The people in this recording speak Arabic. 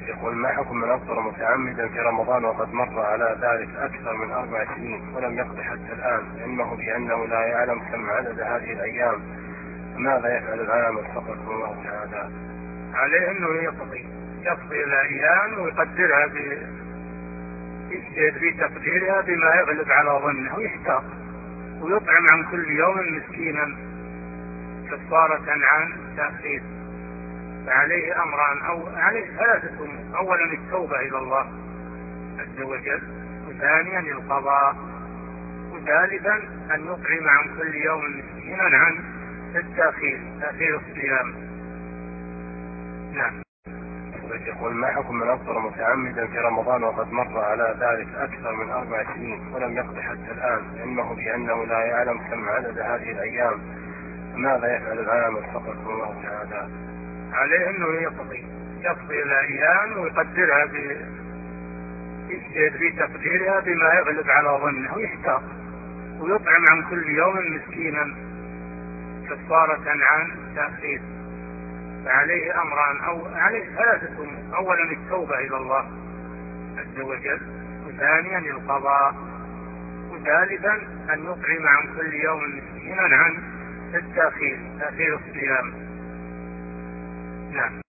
يقول: ما حكم من أفطر متعمدا في رمضان وقد مر على ذلك أكثر من 4 سنين ولم يقضي حتى الآن، علمه بأنه لا يعلم كم عدد هذه الأيام، ماذا يفعل العامل فقط الله تعالى؟ عليه أنه يقضي الأيام ويقدرها يجتهد في تقديرها بما يغلب على ظنه، ويحتاط ويطعم عن كل يوم مسكينا كفارة عن تأخير. فعليه أمران، أو عليه 3 أمور: أولا التوبة إلى الله عز وجل، وثانيا القضاء، وثالثا أن يطعم عن كل يوم مسكينا عن تأخير الصيام. نعم. يقول: ما حكم من أفطر متعمدا في رمضان وقد مر على ذلك أكثر من 4 سنين ولم يقضي حتى الآن، علمه بأنه لا يعلم كم عدد هذه الأيام، ماذا يفعل العامل فقط الله تعالى؟ عليه أنه يقضي الأيام ويقدرها يجتهد في تقديرها بما يغلب على ظنه، ويحتاط ويطعم عن كل يوم مسكينا كفارة عن تأخير. فعليه أمران، أو عليه 3 أمور: أولا التوبة إلى الله عز وجل، وثانيا القضاء، وثالثا أن يطعم عن كل يوم مسكينا عن تأخير الصيام. نعم.